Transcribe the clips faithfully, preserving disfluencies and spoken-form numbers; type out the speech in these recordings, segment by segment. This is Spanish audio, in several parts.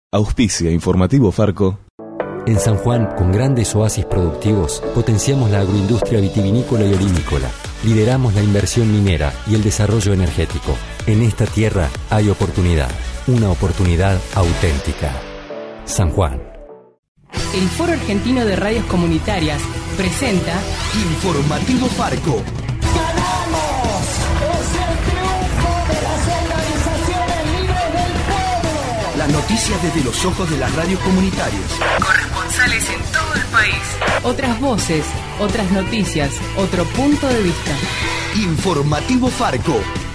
Auspicia Informativo Farco. En San Juan, con grandes oasis productivos, potenciamos la agroindustria vitivinícola y olivícola. Lideramos la inversión minera y el desarrollo energético. En esta tierra hay oportunidad, una oportunidad auténtica. San Juan. El Foro Argentino de Radios Comunitarias presenta Informativo Farco. ¡Ganamos! ¡Es el triunfo de las organizaciones libres del pueblo! Las noticias desde los ojos de las radios comunitarias. Corresponsales en todo el país. Otras voces, otras noticias, otro punto de vista. Informativo Farco.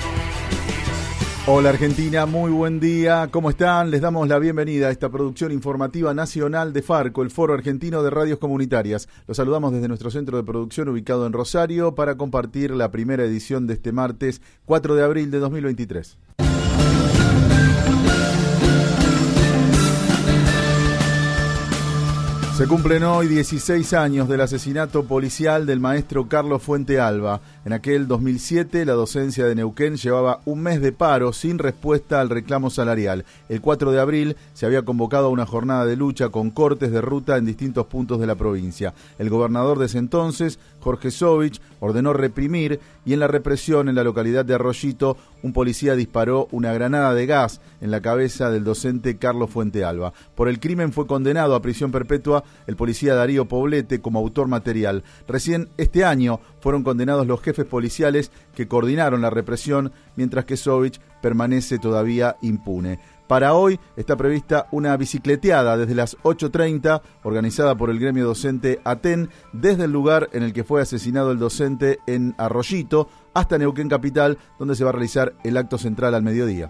Hola Argentina, muy buen día, ¿cómo están? Les damos la bienvenida a esta producción informativa nacional de Farco, el Foro Argentino de Radios Comunitarias. Los saludamos desde nuestro centro de producción ubicado en Rosario para compartir la primera edición de este martes cuatro de abril de dos mil veintitrés. Se cumplen hoy dieciséis años del asesinato policial del maestro Carlos Fuente Alba. En aquel dos mil siete, la docencia de Neuquén llevaba un mes de paro sin respuesta al reclamo salarial. El cuatro de abril se había convocado a una jornada de lucha con cortes de ruta en distintos puntos de la provincia. El gobernador de ese entonces, Jorge Sovich, ordenó reprimir y en la represión en la localidad de Arroyito, un policía disparó una granada de gas en la cabeza del docente Carlos Fuente Alba. Por el crimen fue condenado a prisión perpetua el policía Darío Poblete como autor material. Recién este año fueron condenados los jefes policiales que coordinaron la represión, mientras que Sovich permanece todavía impune. Para hoy está prevista una bicicleteada desde las ocho treinta, organizada por el gremio docente ATEN, desde el lugar en el que fue asesinado el docente en Arroyito hasta Neuquén Capital, donde se va a realizar el acto central al mediodía.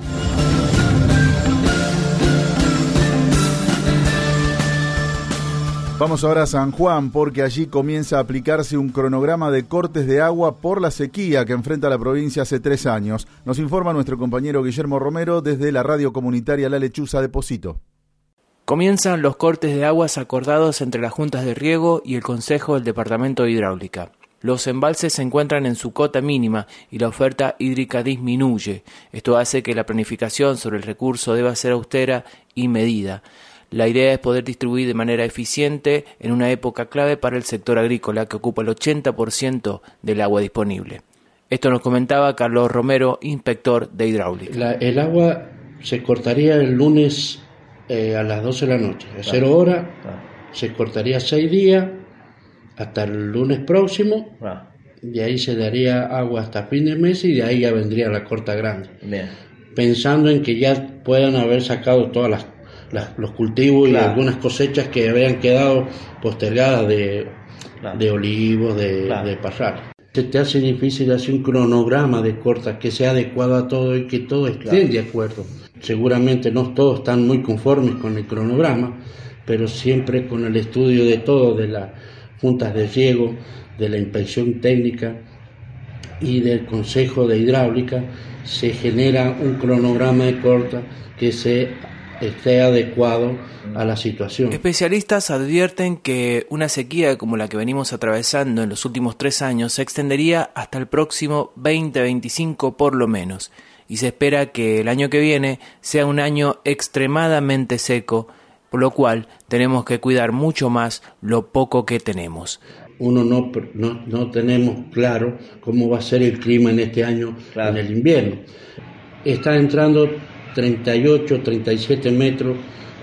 Vamos ahora a San Juan, porque allí comienza a aplicarse un cronograma de cortes de agua por la sequía que enfrenta la provincia hace tres años. Nos informa nuestro compañero Guillermo Romero desde la radio comunitaria La Lechuza de Pocito. Comienzan los cortes de aguas acordados entre las juntas de riego y el Consejo del Departamento de Hidráulica. Los embalses se encuentran en su cota mínima y la oferta hídrica disminuye. Esto hace que la planificación sobre el recurso deba ser austera y medida. La idea es poder distribuir de manera eficiente en una época clave para el sector agrícola que ocupa el ochenta por ciento del agua disponible. Esto nos comentaba Carlos Romero, inspector de hidráulica. La, el agua se cortaría el lunes eh, a las doce de la noche, a cero hora, se cortaría seis días hasta el lunes próximo, de ahí se daría agua hasta fin de mes y de ahí ya vendría la corta grande. Bien. Pensando en que ya puedan haber sacado todas las Las, los cultivos claro. Y algunas cosechas que habían quedado postergadas de, claro. de olivos, de, claro. de parral. Se te hace difícil hacer un cronograma de corta que sea adecuado a todo y que todos estén claro. de acuerdo. Seguramente no todos están muy conformes con el cronograma, pero siempre con el estudio de todo, de las juntas de riego, de la inspección técnica y del Consejo de Hidráulica, se genera un cronograma de corta que se esté adecuado a la situación. Especialistas advierten que una sequía como la que venimos atravesando en los últimos tres años se extendería hasta el próximo veinte veinticinco por lo menos, y se espera que el año que viene sea un año extremadamente seco, por lo cual tenemos que cuidar mucho más lo poco que tenemos. Uno no, no, no tenemos claro cómo va a ser el clima en este año, claro. En el invierno. Está entrando treinta y ocho, treinta y siete metros,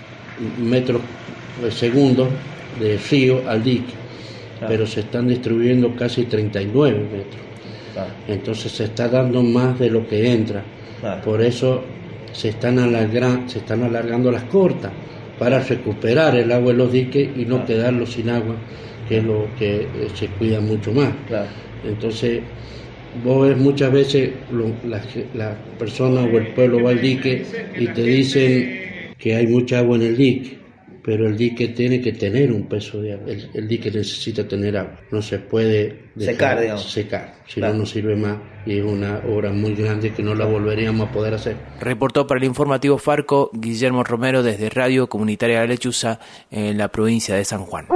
metros segundos de río al dique, claro. Pero se están distribuyendo casi treinta y nueve metros, claro. Entonces se está dando más de lo que entra, claro. Por eso se están, alargando, se están alargando las cortas para recuperar el agua de los diques y no claro. Quedarlo sin agua, que es lo que se cuida mucho más, claro. Entonces vos ves muchas veces lo, las la personas o el pueblo va al dique y te dicen que hay mucha agua en el dique, pero el dique tiene que tener un peso de agua, el, el dique necesita tener agua, no se puede dejar secar, digamos. secar, si claro. No, no sirve más y es una obra muy grande que no la volveríamos a poder hacer. Reportó para el informativo Farco Guillermo Romero desde Radio Comunitaria La Lechuza en la provincia de San Juan.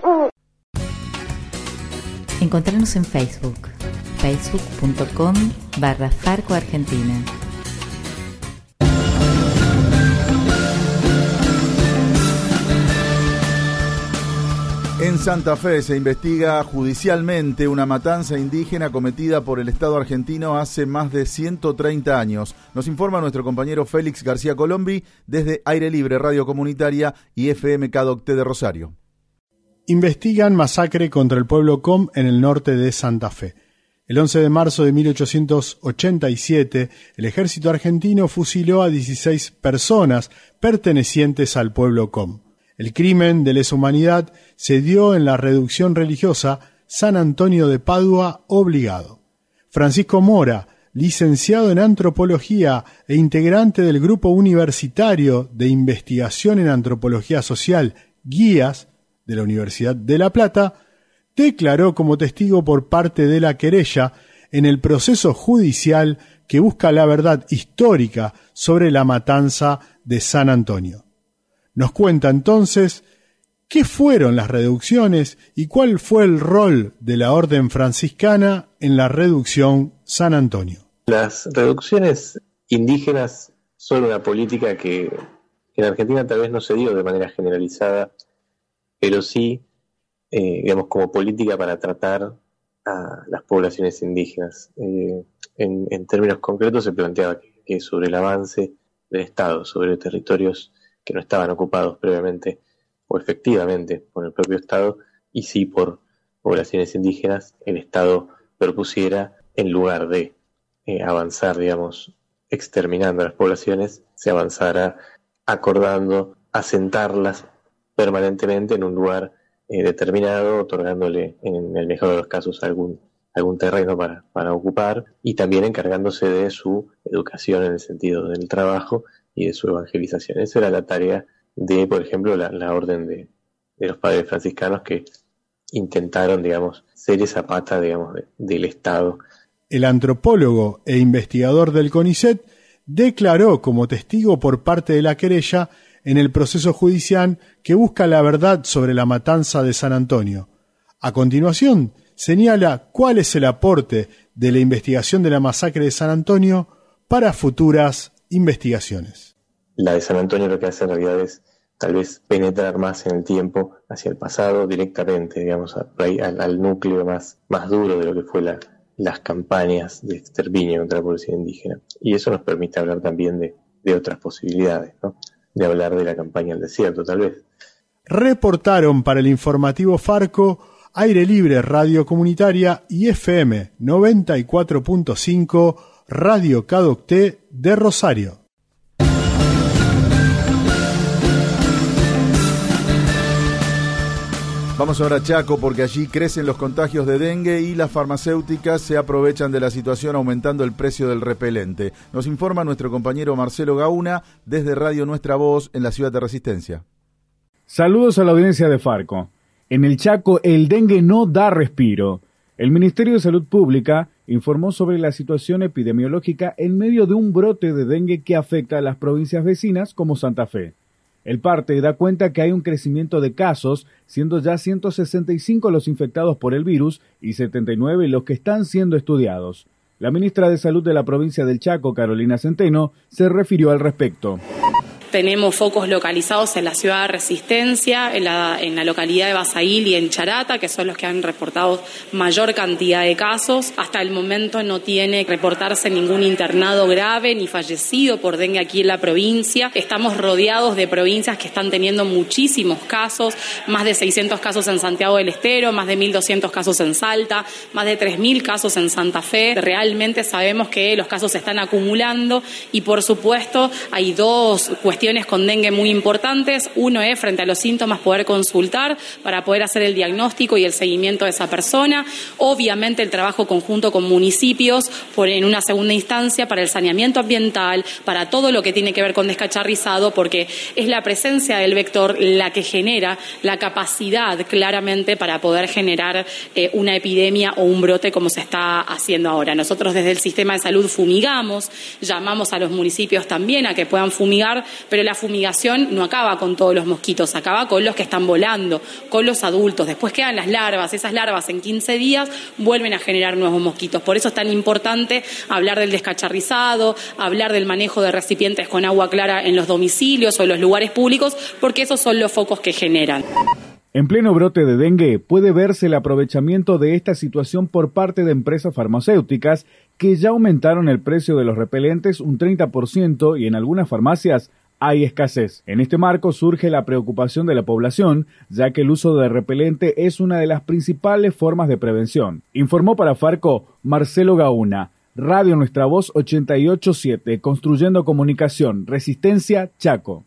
Encontrarnos en Facebook. facebook.com barra Farco Argentina. Santa Fe se investiga judicialmente una matanza indígena cometida por el Estado argentino hace más de ciento treinta años. Nos informa nuestro compañero Félix García Colombi desde Aire Libre, Radio Comunitaria y F M K D O C T de Rosario. Investigan masacre contra el pueblo Com en el norte de Santa Fe. El once de marzo de mil ochocientos ochenta y siete, el ejército argentino fusiló a dieciséis personas pertenecientes al pueblo Com. El crimen de lesa humanidad se dio en la reducción religiosa San Antonio de Padua Obligado. Francisco Mora, licenciado en antropología e integrante del grupo universitario de investigación en antropología social Guías de la Universidad de La Plata, declaró como testigo por parte de la querella en el proceso judicial que busca la verdad histórica sobre la matanza de San Antonio. Nos cuenta entonces qué fueron las reducciones y cuál fue el rol de la orden franciscana en la reducción San Antonio. Las reducciones indígenas son una política que en Argentina tal vez no se dio de manera generalizada, pero sí, eh, digamos, como política para tratar a las poblaciones indígenas. Eh, en, en términos concretos se planteaba que, que sobre el avance del Estado, sobre territorios que no estaban ocupados previamente o efectivamente por el propio Estado, y sí por poblaciones indígenas, el Estado propusiera, en lugar de eh, avanzar, digamos, exterminando a las poblaciones, se avanzara acordando asentarlas permanentemente en un lugar eh, determinado, otorgándole, en el mejor de los casos, algún, algún terreno para, para ocupar, y también encargándose de su educación en el sentido del trabajo y de su evangelización. Esa era la tarea de, por ejemplo, la, la orden de, de los padres franciscanos que intentaron, digamos, ser esa pata, digamos, de, del Estado. El antropólogo e investigador del CONICET declaró como testigo por parte de la querella en el proceso judicial que busca la verdad sobre la matanza de San Antonio. A continuación, señala cuál es el aporte de la investigación de la masacre de San Antonio para futuras investigaciones. La de San Antonio lo que hace en realidad es tal vez penetrar más en el tiempo, hacia el pasado directamente, digamos, al, al núcleo más, más duro de lo que fue la, las campañas de exterminio contra la población indígena. Y eso nos permite hablar también de, de otras posibilidades, ¿no? De hablar de la campaña del desierto, tal vez. Reportaron para el informativo Farco, Aire Libre, Radio Comunitaria y F M noventa y cuatro punto cinco, Radio K D O C T de Rosario. Vamos ahora a Chaco porque allí crecen los contagios de dengue y las farmacéuticas se aprovechan de la situación aumentando el precio del repelente. Nos informa nuestro compañero Marcelo Gauna desde Radio Nuestra Voz en la ciudad de Resistencia. Saludos a la audiencia de Farco. En el Chaco el dengue no da respiro. El Ministerio de Salud Pública informó sobre la situación epidemiológica en medio de un brote de dengue que afecta a las provincias vecinas como Santa Fe. El parte da cuenta que hay un crecimiento de casos, siendo ya ciento sesenta y cinco los infectados por el virus y setenta y nueve los que están siendo estudiados. La ministra de Salud de la provincia del Chaco, Carolina Centeno, se refirió al respecto. Tenemos focos localizados en la ciudad de Resistencia, en la, en la localidad de Basail y en Charata, que son los que han reportado mayor cantidad de casos. Hasta el momento no tiene que reportarse ningún internado grave ni fallecido por dengue aquí en la provincia. Estamos rodeados de provincias que están teniendo muchísimos casos, más de seiscientos casos en Santiago del Estero, más de mil doscientos casos en Salta, más de tres mil casos en Santa Fe. Realmente sabemos que los casos se están acumulando y, por supuesto, hay dos cuestiones con dengue muy importantes. Uno es, frente a los síntomas, poder consultar para poder hacer el diagnóstico y el seguimiento de esa persona. Obviamente el trabajo conjunto con municipios, por, en una segunda instancia, para el saneamiento ambiental, para todo lo que tiene que ver con descacharrizado, porque es la presencia del vector la que genera la capacidad claramente para poder generar eh, una epidemia o un brote como se está haciendo ahora. Nosotros desde el sistema de salud fumigamos, llamamos a los municipios también a que puedan fumigar, pero la fumigación no acaba con todos los mosquitos, acaba con los que están volando, con los adultos. Después quedan las larvas, esas larvas en quince días vuelven a generar nuevos mosquitos. Por eso es tan importante hablar del descacharrizado, hablar del manejo de recipientes con agua clara en los domicilios o en los lugares públicos, porque esos son los focos que generan. En pleno brote de dengue puede verse el aprovechamiento de esta situación por parte de empresas farmacéuticas que ya aumentaron el precio de los repelentes un treinta por ciento y en algunas farmacias hay escasez. En este marco surge la preocupación de la población, ya que el uso de repelente es una de las principales formas de prevención. Informó para Farco Marcelo Gauna, Radio Nuestra Voz ochenta y ocho punto siete, construyendo comunicación, Resistencia, Chaco.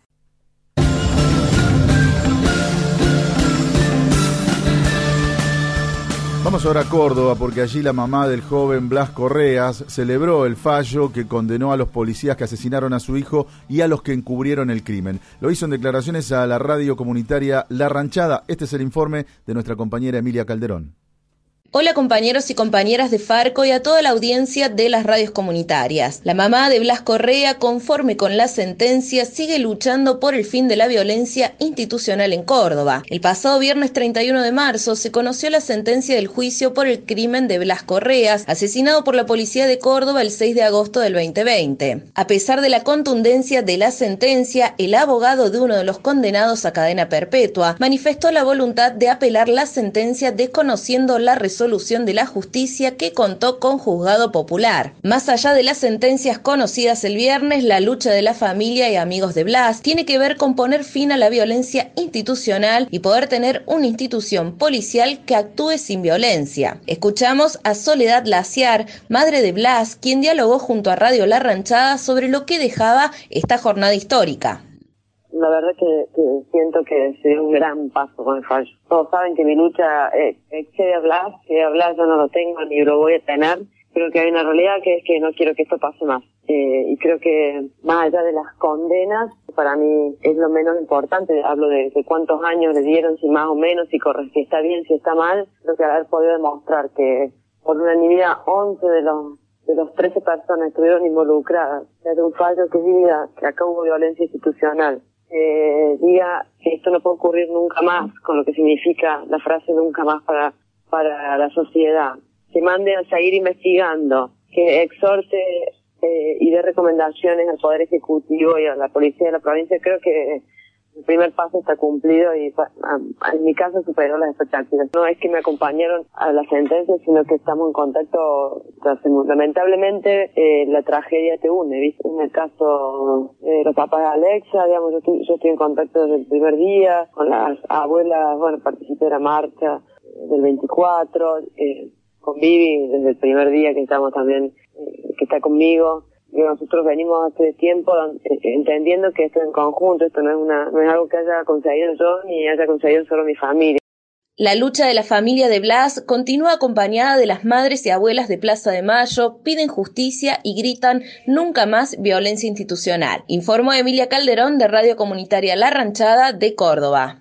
Vamos ahora a Córdoba porque allí la mamá del joven Blas Correas celebró el fallo que condenó a los policías que asesinaron a su hijo y a los que encubrieron el crimen. Lo hizo en declaraciones a la radio comunitaria La Ranchada. Este es el informe de nuestra compañera Emilia Calderón. Hola compañeros y compañeras de Farco y a toda la audiencia de las radios comunitarias. La mamá de Blas Correa, conforme con la sentencia, sigue luchando por el fin de la violencia institucional en Córdoba. El pasado viernes treinta y uno de marzo se conoció la sentencia del juicio por el crimen de Blas Correas, asesinado por la policía de Córdoba el seis de agosto del veinte veinte. A pesar de la contundencia de la sentencia, el abogado de uno de los condenados a cadena perpetua manifestó la voluntad de apelar la sentencia desconociendo la resolución de la justicia que contó con juzgado popular. Más allá de las sentencias conocidas el viernes, la lucha de la familia y amigos de Blas tiene que ver con poner fin a la violencia institucional y poder tener una institución policial que actúe sin violencia. Escuchamos a Soledad Laciar, madre de Blas, quien dialogó junto a Radio La Ranchada sobre lo que dejaba esta jornada histórica. La verdad que, que siento que se dio un gran paso con el fallo. Todos saben que mi lucha eh, excede a Blas, que a Blas yo no lo tengo ni lo voy a tener. Creo que hay una realidad que es que no quiero que esto pase más. Eh, y creo que más allá de las condenas, para mí es lo menos importante. Hablo de, de cuántos años le dieron, si más o menos, si, corre, si está bien, si está mal. Creo que haber podido demostrar que por unanimidad once de los de los trece personas estuvieron involucradas. Desde un fallo que diga que acá hubo violencia institucional. Eh, diga que esto no puede ocurrir nunca más, con lo que significa la frase nunca más para para la sociedad, que mande a seguir investigando, que exhorte eh, y dé recomendaciones al Poder Ejecutivo y a la Policía de la provincia. Creo que el primer paso está cumplido y en mi caso superó las expectativas. No es que me acompañaron a la sentencia, sino que estamos en contacto. Lamentablemente eh, la tragedia te une, ¿viste? En el caso de los papás de Alexa, digamos, yo estoy, yo estoy en contacto desde el primer día, con las abuelas, bueno, participé de la marcha del veinticuatro, eh, con Vivi desde el primer día que estamos también, eh, que está conmigo. Y nosotros venimos hace tiempo entendiendo que esto en conjunto, esto no es una, no es algo que haya conseguido yo ni haya conseguido solo mi familia. La lucha de la familia de Blas continúa acompañada de las madres y abuelas de Plaza de Mayo, piden justicia y gritan nunca más violencia institucional. Informó Emilia Calderón de Radio Comunitaria La Ranchada de Córdoba.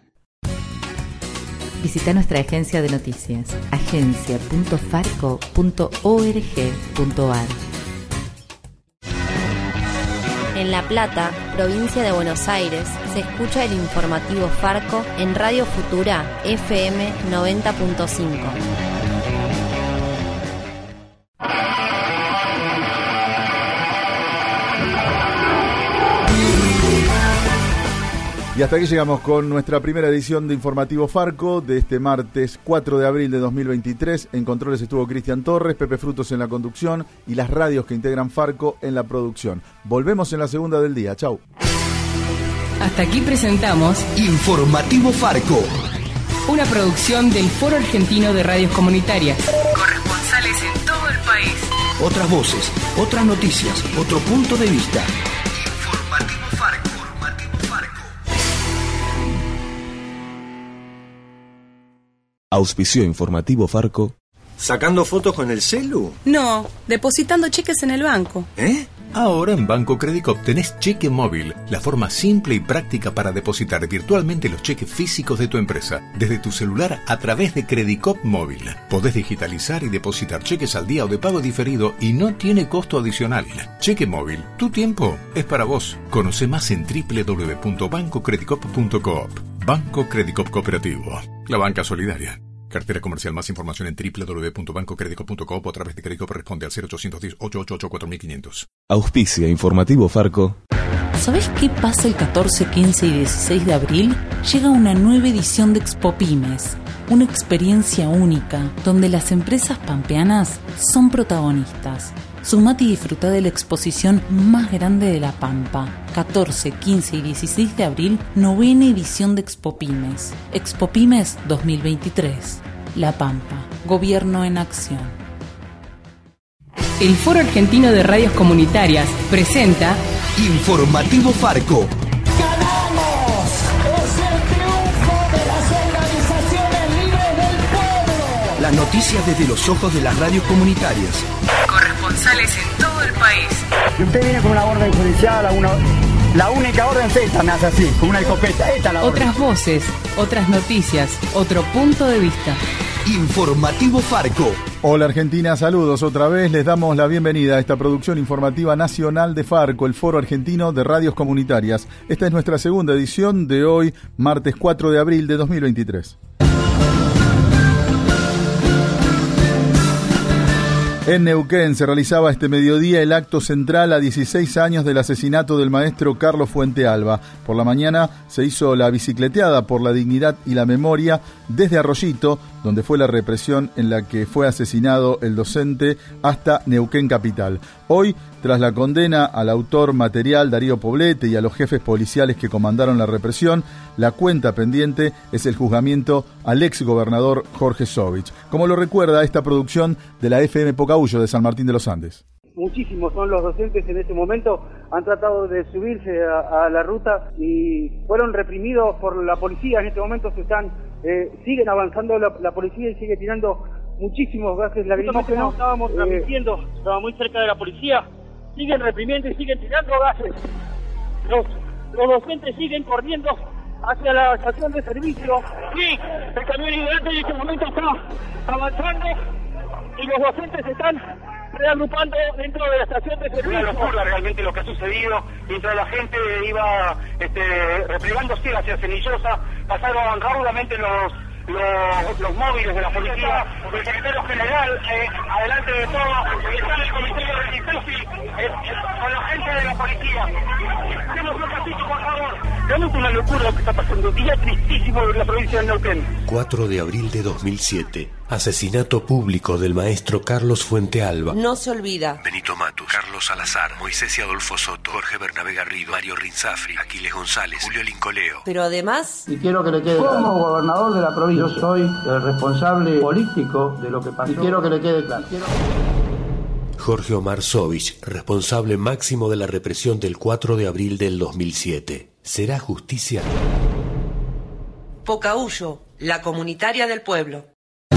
Visita nuestra agencia de noticias, agencia punto farco punto org punto ar. En La Plata, provincia de Buenos Aires, se escucha el informativo Farco en Radio Futura F M noventa punto cinco. Y hasta aquí llegamos con nuestra primera edición de Informativo Farco de este martes cuatro de abril de dos mil veintitrés. En controles estuvo Cristian Torres, Pepe Frutos en la conducción y las radios que integran Farco en la producción. Volvemos en la segunda del día. Chau. Hasta aquí presentamos Informativo Farco, una producción del Foro Argentino de Radios Comunitarias. Corresponsales en todo el país. Otras voces, otras noticias, otro punto de vista. Informativo Farco. Auspició Informativo Farco. ¿Sacando fotos con el celu? No, depositando cheques en el banco. ¿Eh? Ahora en Banco Credicop tenés cheque móvil, la forma simple y práctica para depositar virtualmente los cheques físicos de tu empresa, desde tu celular a través de Credicop Móvil. Podés digitalizar y depositar cheques al día o de pago diferido y no tiene costo adicional. Cheque móvil, tu tiempo es para vos. Conoce más en doble u doble u doble u punto banco credicop punto coop. Banco Credicop Cooperativo, la banca solidaria. Cartera comercial. Más información en doble u doble u doble u punto banco credicop punto coop o a través de Credicop. Responde al cero ochocientos diez, ochocientos ochenta y cuatro mil quinientos. Auspicia Informativo Farco. ¿Sabés qué pasa el catorce, quince y dieciséis de abril? Llega una nueva edición de Expopymes, una experiencia única donde las empresas pampeanas son protagonistas. Sumate y disfruta de la exposición más grande de La Pampa. catorce, quince y dieciséis de abril, novena edición de Expopymes. Expopymes dos mil veintitrés. La Pampa, Gobierno en acción. El Foro Argentino de Radios Comunitarias presenta Informativo Farco. ¡Ganamos! ¡Es el triunfo de las organizaciones libres del pueblo! Las noticias desde los ojos de las radios comunitarias. Corresponsales en todo el país. Y usted viene con una orden judicial, una, la única orden es esta, me hace así, con una escopeta. Esta es la orden. Otras voces, otras noticias, otro punto de vista. Informativo Farco. Hola Argentina, saludos otra vez. Les damos la bienvenida a esta producción informativa nacional de Farco, el Foro Argentino de Radios Comunitarias. Esta es nuestra segunda edición de hoy, martes cuatro de abril de dos mil veintitrés. En Neuquén se realizaba este mediodía el acto central a dieciséis años del asesinato del maestro Carlos Fuente Alba. Por la mañana se hizo la bicicleteada por la dignidad y la memoria desde Arroyito, donde fue la represión en la que fue asesinado el docente, hasta Neuquén capital. Hoy, tras la condena al autor material Darío Poblete y a los jefes policiales que comandaron la represión, la cuenta pendiente es el juzgamiento al ex gobernador Jorge Sovich, como lo recuerda esta producción de la F M Pocahuyo de San Martín de los Andes. Muchísimos son los docentes en este momento, han tratado de subirse a, a la ruta y fueron reprimidos por la policía. En este momento se están, eh, siguen avanzando la, la policía y sigue tirando muchísimos gases lacrimógenos. Estábamos eh, transmitiendo, estábamos muy cerca de la policía, siguen reprimiendo y siguen tirando gases. Los, los docentes siguen corriendo hacia la estación de servicio. Sí, el camión hidrante en este momento está avanzando y los docentes están reagrupando dentro de la estación de servicio. Una locura realmente lo que ha sucedido, mientras la gente iba este, replegándose hacia Cenillosa, pasaron rápidamente los Los, los móviles de la policía, el secretario general, eh, adelante de todo, está en el comisario de Resistencia, eh, eh, con la gente de la policía. Hacemos un pasito, por favor. Realmente una locura lo que está pasando, día tristísimo en la provincia de Neuquén. cuatro de abril de dos mil siete, asesinato público del maestro Carlos Fuente Alba. No se olvida. Benito Matus, Carlos Salazar, Moisés y Adolfo Soto, Jorge Bernabé Garrido, Mario Rinzafri, Aquiles González, Julio Lincoleo. Pero además... Y quiero que le quede claro. Como gobernador de la provincia, yo soy el responsable político de lo que pasó. Y quiero que le quede claro. Quiero... Jorge Omar Sovich, responsable máximo de la represión del cuatro de abril del dos mil siete. ¿Será justicia? Pocahuyo, la comunitaria del pueblo.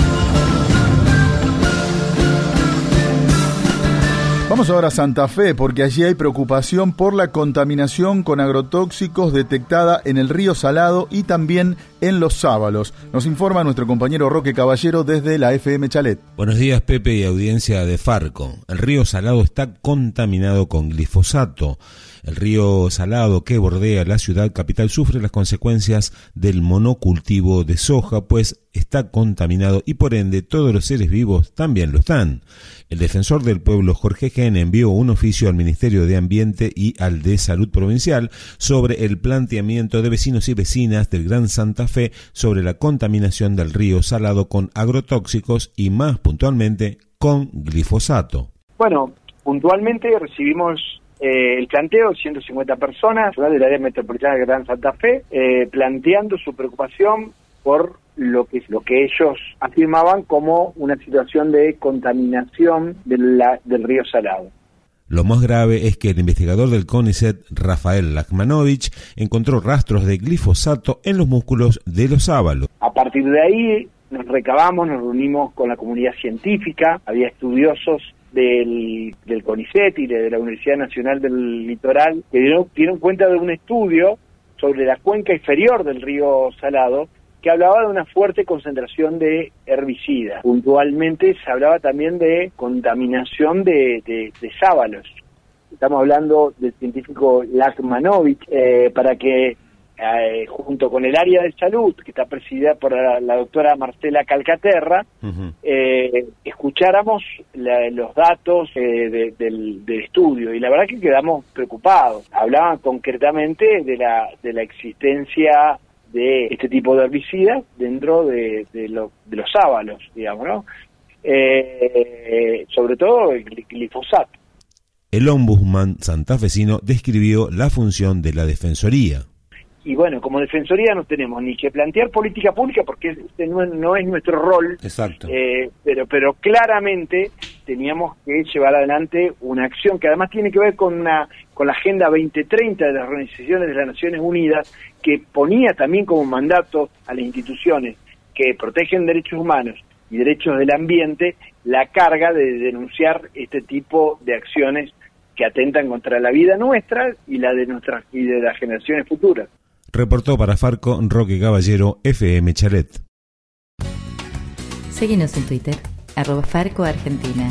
Vamos ahora a Santa Fe, porque allí hay preocupación por la contaminación con agrotóxicos detectada en el río Salado y también en los Sábalos. Nos informa nuestro compañero Roque Caballero desde la F M Chalet. Buenos días, Pepe y audiencia de Farco. El río Salado está contaminado con glifosato. El río Salado que bordea la ciudad capital sufre las consecuencias del monocultivo de soja, pues está contaminado y por ende todos los seres vivos también lo están. El defensor del pueblo Jorge Gen envió un oficio al Ministerio de Ambiente y al de Salud Provincial sobre el planteamiento de vecinos y vecinas del Gran Santa Fe sobre la contaminación del río Salado con agrotóxicos y más puntualmente con glifosato. Bueno, puntualmente recibimos Eh, el planteo de ciento cincuenta personas del área metropolitana de Gran Santa Fe, eh, planteando su preocupación por lo que lo que ellos afirmaban como una situación de contaminación de la, del río Salado. Lo más grave es que el investigador del CONICET, Rafael Lachmanovich, encontró rastros de glifosato en los músculos de los sábalos. A partir de ahí nos recabamos, nos reunimos con la comunidad científica, había estudiosos del, del CONICET y de la Universidad Nacional del Litoral que dieron, dieron cuenta de un estudio sobre la cuenca inferior del río Salado que hablaba de una fuerte concentración de herbicidas. Puntualmente se hablaba también de contaminación de, de, de sábalos. Estamos hablando del científico Lachmanovich, eh, para que eh, junto con el área de salud, que está presidida por la, la doctora Marcela Calcaterra, uh-huh. eh, escucháramos la, los datos eh, de, del, del estudio, y la verdad que quedamos preocupados. Hablaban concretamente de la, de la existencia de este tipo de herbicidas dentro de, de, lo, de los sábalos, digamos, ¿no? Eh, sobre todo el glifosato. El ombudsman santafesino describió la función de la Defensoría. Y bueno, como Defensoría no tenemos ni que plantear política pública porque este no es, no es nuestro rol. Exacto. Eh, pero, pero claramente teníamos que llevar adelante una acción que además tiene que ver con una con la Agenda veinte treinta de las Organizaciones de las Naciones Unidas, que ponía también como mandato a las instituciones que protegen derechos humanos y derechos del ambiente la carga de denunciar este tipo de acciones que atentan contra la vida nuestra y la de nuestras y de las generaciones futuras. Reportó para Farco Roque Caballero, F M Chalet. Seguinos en Twitter, arroba Farco Argentina.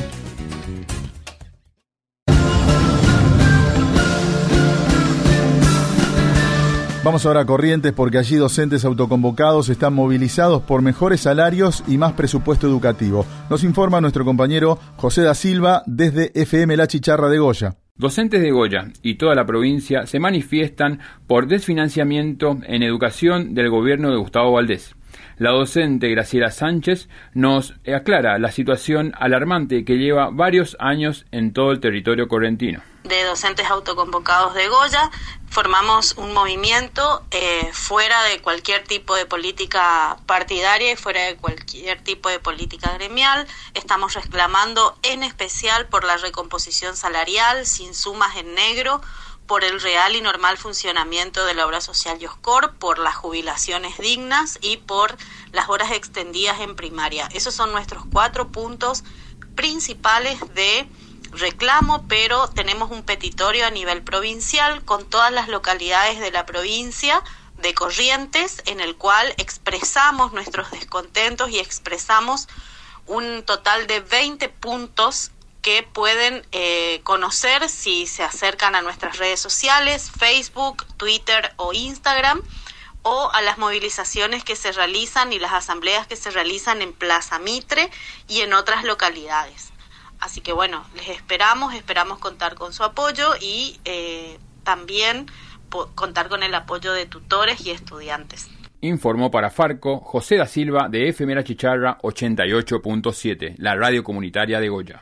Vamos ahora a Corrientes porque allí docentes autoconvocados están movilizados por mejores salarios y más presupuesto educativo. Nos informa nuestro compañero José da Silva desde F M La Chicharra de Goya. Docentes de Goya y toda la provincia se manifiestan por desfinanciamiento en educación del gobierno de Gustavo Valdés. La docente Graciela Sánchez nos aclara la situación alarmante que lleva varios años en todo el territorio correntino. De docentes autoconvocados de Goya, formamos un movimiento eh, fuera de cualquier tipo de política partidaria y fuera de cualquier tipo de política gremial. Estamos reclamando en especial por la recomposición salarial sin sumas en negro, por el real y normal funcionamiento de la obra social Yoscor, por las jubilaciones dignas y por las horas extendidas en primaria. Esos son nuestros cuatro puntos principales de reclamo, pero tenemos un petitorio a nivel provincial con todas las localidades de la provincia de Corrientes, en el cual expresamos nuestros descontentos y expresamos un total de veinte puntos que pueden eh, conocer si se acercan a nuestras redes sociales, Facebook, Twitter o Instagram, o a las movilizaciones que se realizan y las asambleas que se realizan en Plaza Mitre y en otras localidades. Así que bueno, les esperamos, esperamos contar con su apoyo y eh, también po- contar con el apoyo de tutores y estudiantes. Informó para Farco José da Silva de F M La Chicharra ochenta y ocho punto siete, la radio comunitaria de Goya.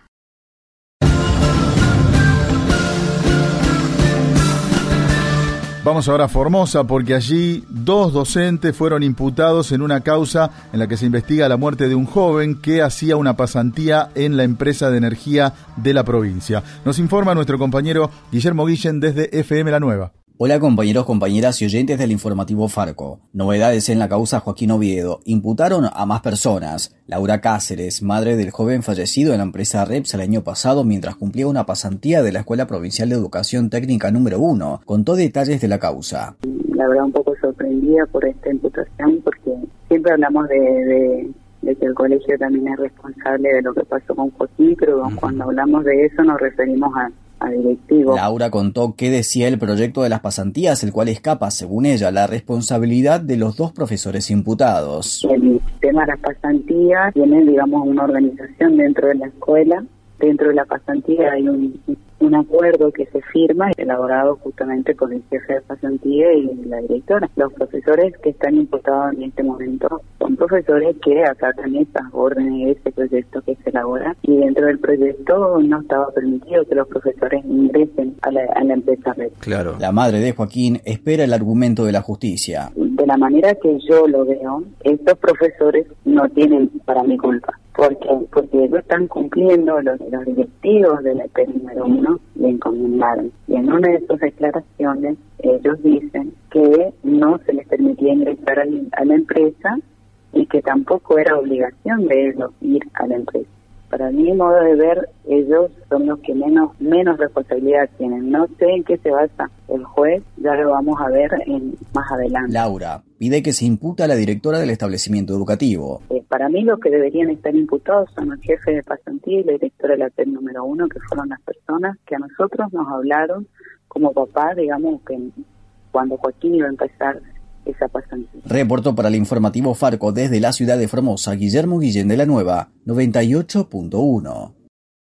Vamos ahora a Formosa porque allí dos docentes fueron imputados en una causa en la que se investiga la muerte de un joven que hacía una pasantía en la empresa de energía de la provincia. Nos informa nuestro compañero Guillermo Guillén desde F M La Nueva. Hola compañeros, compañeras y oyentes del informativo Farco. Novedades en la causa Joaquín Oviedo. Imputaron a más personas. Laura Cáceres, madre del joven fallecido en la empresa Reps el año pasado mientras cumplía una pasantía de la Escuela Provincial de Educación Técnica número uno, contó detalles de la causa. La verdad un poco sorprendida por esta imputación porque siempre hablamos de, de, de que el colegio también es responsable de lo que pasó con Joaquín, pero uh-huh. cuando hablamos de eso nos referimos a directivo. Laura contó qué decía el proyecto de las pasantías, el cual escapa, según ella, la responsabilidad de los dos profesores imputados. El tema de las pasantías tiene, digamos, una organización dentro de la escuela. Dentro de la pasantía hay un, un acuerdo que se firma, elaborado justamente por el jefe de pasantía y la directora. Los profesores que están imputados en este momento son profesores que acatan estas órdenes de este proyecto que se elabora, y dentro del proyecto no estaba permitido que los profesores ingresen a la, a la empresa Red. Claro. La madre de Joaquín espera el argumento de la justicia. De la manera que yo lo veo, estos profesores no tienen para mi culpa. Porque, porque ellos están cumpliendo los, los directivos de la E P E número uno, le encomendaron. Y en una de sus declaraciones, ellos dicen que no se les permitía ingresar a, a la empresa y que tampoco era obligación de ellos ir a la empresa. Para mi modo de ver, ellos son los que menos menos responsabilidad tienen. No sé en qué se basa el juez, ya lo vamos a ver en, más adelante. Laura pide que se imputa a la directora del establecimiento educativo. Eh, para mí los que deberían estar imputados son el jefe de pasantía y la directora de la E P E número uno, que fueron las personas que a nosotros nos hablaron como papá, digamos, que cuando Joaquín iba a empezar esa pasantía. Reportó para el informativo Farco desde la ciudad de Formosa, Guillermo Guillén de la Nueva, noventa y ocho punto uno.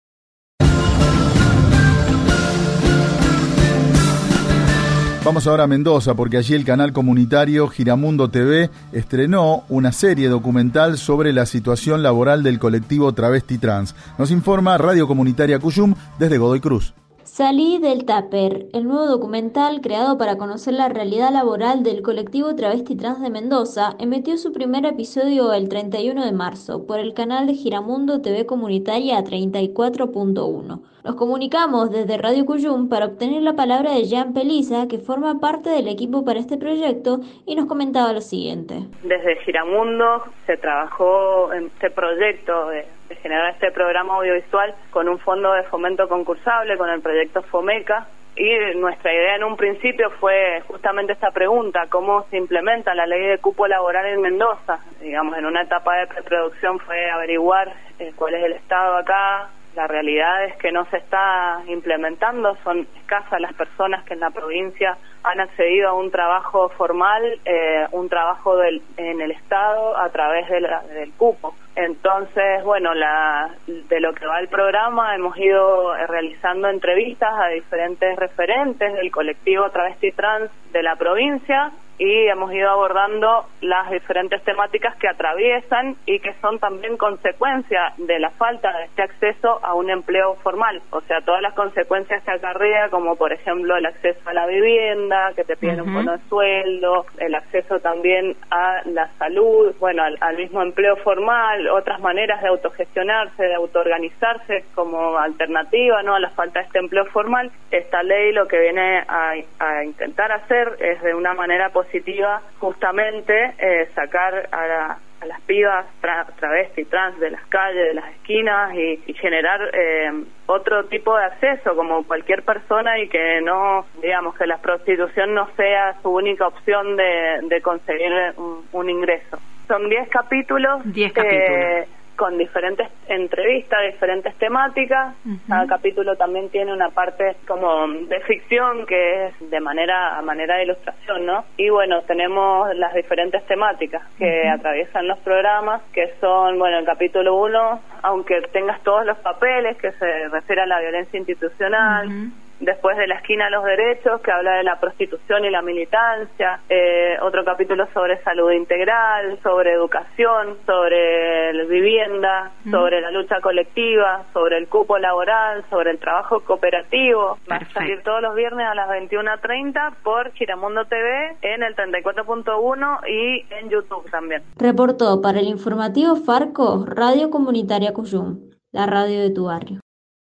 Vamos ahora a Mendoza, porque allí el canal comunitario Giramundo T V estrenó una serie documental sobre la situación laboral del colectivo Travesti Trans. Nos informa Radio Comunitaria Cuyum desde Godoy Cruz. Salí del Tupper, el nuevo documental creado para conocer la realidad laboral del colectivo Travesti Trans de Mendoza, emitió su primer episodio el treinta y uno de marzo por el canal de Giramundo T V Comunitaria treinta y cuatro punto uno. Nos comunicamos desde Radio Cuyum para obtener la palabra de Jean Pelisa, que forma parte del equipo para este proyecto, y nos comentaba lo siguiente. Desde Giramundo se trabajó en este proyecto de, de generar este programa audiovisual con un fondo de fomento concursable, con el proyecto FOMECA, y nuestra idea en un principio fue justamente esta pregunta: ¿cómo se implementa la ley de cupo laboral en Mendoza? Digamos, en una etapa de preproducción fue averiguar eh, cuál es el estado acá. La realidad es que no se está implementando, son escasas las personas que en la provincia han accedido a un trabajo formal, eh, un trabajo del, en el Estado a través de la, del cupo. Entonces, bueno, la, de lo que va el programa, hemos ido realizando entrevistas a diferentes referentes del colectivo Travesti Trans de la provincia, y hemos ido abordando las diferentes temáticas que atraviesan y que son también consecuencia de la falta de este acceso a un empleo formal. O sea, todas las consecuencias que acarrea, como por ejemplo el acceso a la vivienda, que te piden uh-huh. un bono de sueldo, el acceso también a la salud, bueno, al, al mismo empleo formal, otras maneras de autogestionarse, de autoorganizarse como alternativa, ¿no?, a la falta de este empleo formal. Esta ley lo que viene a, a intentar hacer es, de una manera positiva, justamente eh, sacar a, la, a las pibas tra travesti, trans de las calles, de las esquinas, y, y generar eh, otro tipo de acceso como cualquier persona, y que no, digamos, que la prostitución no sea su única opción de, de conseguir un, un ingreso. Son diez capítulos. diez capítulos. Eh, con diferentes entrevistas, diferentes temáticas. Uh-huh. Cada capítulo también tiene una parte como de ficción, que es de manera a manera de ilustración, ¿no? Y bueno, tenemos las diferentes temáticas que uh-huh. atraviesan los programas, que son, bueno, el capítulo uno, aunque tengas todos los papeles, que se refiere a la violencia institucional. Uh-huh. Después de la esquina a los derechos, que habla de la prostitución y la militancia. Eh, otro capítulo sobre salud integral, sobre educación, sobre la vivienda, mm. sobre la lucha colectiva, sobre el cupo laboral, sobre el trabajo cooperativo. Va a salir todos los viernes a las veintiuna treinta por Giramundo T V en el treinta y cuatro punto uno y en YouTube también. Reportó para el informativo Farco, Radio Comunitaria Cuyum, la radio de tu barrio.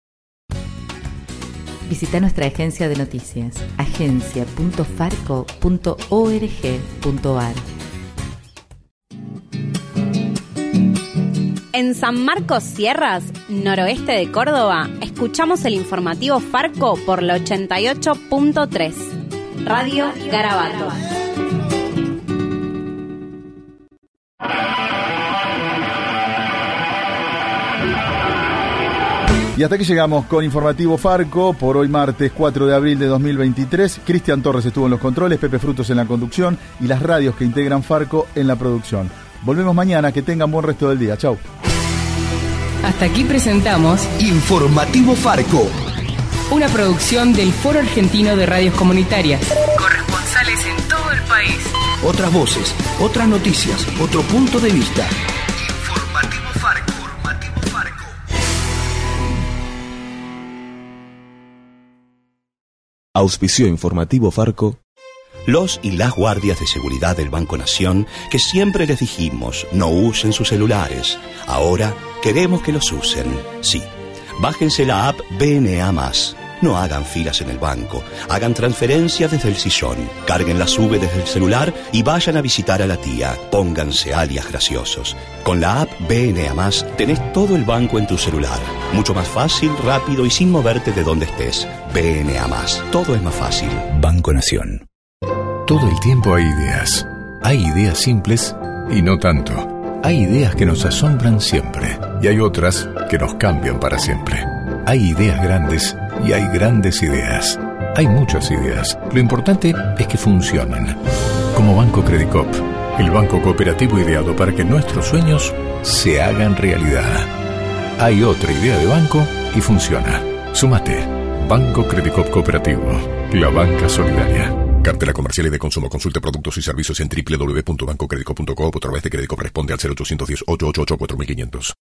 Visita nuestra agencia de noticias, agencia punto farco punto org punto ar. En San Marcos Sierras, noroeste de Córdoba, escuchamos el informativo Farco por la ochenta y ocho punto tres. Radio Garabato. Y hasta aquí llegamos con Informativo Farco por hoy martes cuatro de abril de dos mil veintitrés. Cristian Torres estuvo en los controles, Pepe Frutos en la conducción y las radios que integran Farco en la producción. Volvemos mañana, que tengan buen resto del día. Chau. Hasta aquí presentamos Informativo Farco, una producción del Foro Argentino de Radios Comunitarias. Corresponsales en todo el país. Otras voces, otras noticias, otro punto de vista. Informativo Farco. Auspició Informativo Farco. Los y las guardias de seguridad del Banco Nación, que siempre les dijimos no usen sus celulares, ahora queremos que los usen. Sí, bájense la app B N A más. No hagan filas en el banco, hagan transferencias desde el sillón, carguen la sube desde el celular y vayan a visitar a la tía. Pónganse alias graciosos. Con la app B N A más tenés todo el banco en tu celular. Mucho más fácil, rápido y sin moverte de donde estés. B N A más. Todo es más fácil. Banco Nación. Todo el tiempo hay ideas. Hay ideas simples y no tanto. Hay ideas que nos asombran siempre y hay otras que nos cambian para siempre. Hay ideas grandes y hay grandes ideas. Hay muchas ideas. Lo importante es que funcionen. como Banco Credicop, el banco cooperativo ideado para que nuestros sueños se hagan realidad. Hay otra idea de banco y funciona. Súmate. Banco Credicop Cooperativo, la banca solidaria. Cartela comercial y de consumo. Consulte productos y servicios en doble u doble u doble u punto banco credicop punto co o a través de Credicop. Responde al cero ochocientos diez, ochocientos ochenta y cuatro, cuatro mil quinientos.